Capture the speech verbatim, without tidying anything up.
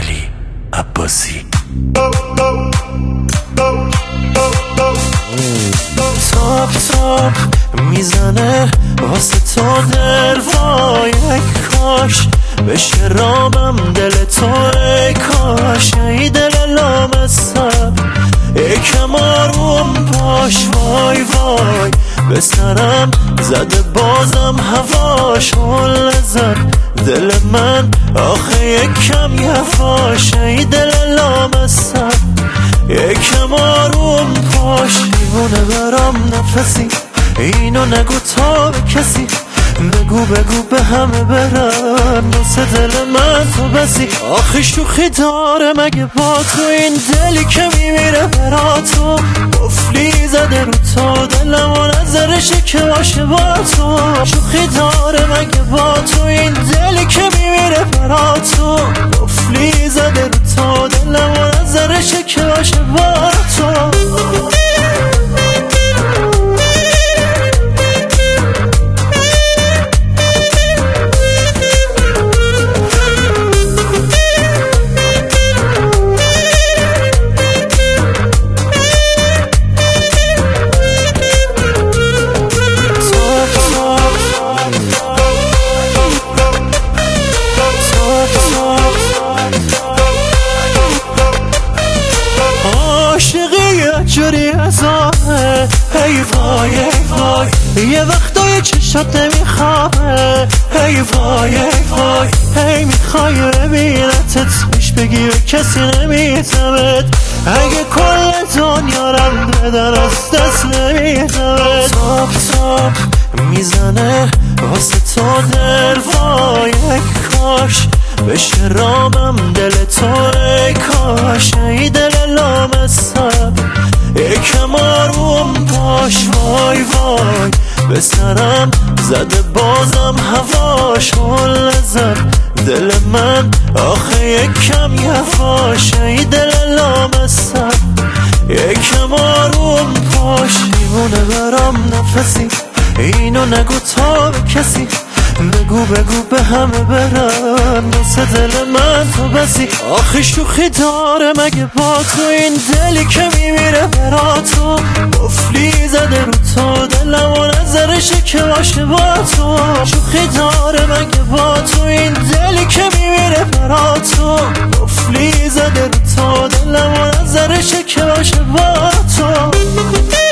علی عباسی. تاپ تاپ میزنه واسه تو دل، وای ای کاش بشه رامم دل تو، ای کاش ای دل لامصب یکم آروم باش. وای وای به سرم زده بازم هواش، حل زد دل من آخه یکم یواش، ای دل لامصب یکم آروم باش. دیوونه برام نفسی اینو نگو تا به کسی، بگو بگو به همه برن واسه دل من تو بسی. آخه شوخی داره مگه با تو این دلی که میمیره برا تو، قفلی زده رو تو دلم و نظرشه که باشه با تو. شوخی داره مگه با تو این دلی که میمیره برا تو، قفلی زده رو تو دلم و نظرشه که باشه با تو. جوری ازاهه هی وای ای وای، یه وقتای چشات نمیخوابه هی وای ای وای، هی میخوای ببینتت پیش بگی به کسی نمیتمت، اگه کل دنیا رم بدن از دست نمیتمت. تاپ تاپ میزنه واسه تو دل، وای ای کاش بشه رامم دل تو، ای کاش ای دل لامصب یکم آروم باش. وای وای به سرم زده بازم هواش، حل زد دل من آخه یکم یواش، ای دل لامصب یکم آروم باش. دیوونه برام نفسی اینو نگو تا به کسی، بگو بگو به همه برن واسه دل من تو بسی. آخه شوخی داره مگه با تو این دلی که میمیره برا تو، قفلی زده رو تو دلم و نظرشه که باشه با تو. شوخی داره مگه با تو این دلی که میمیره برا تو، قفلی زده رو تو دلم و نظرشه که باشه با تو.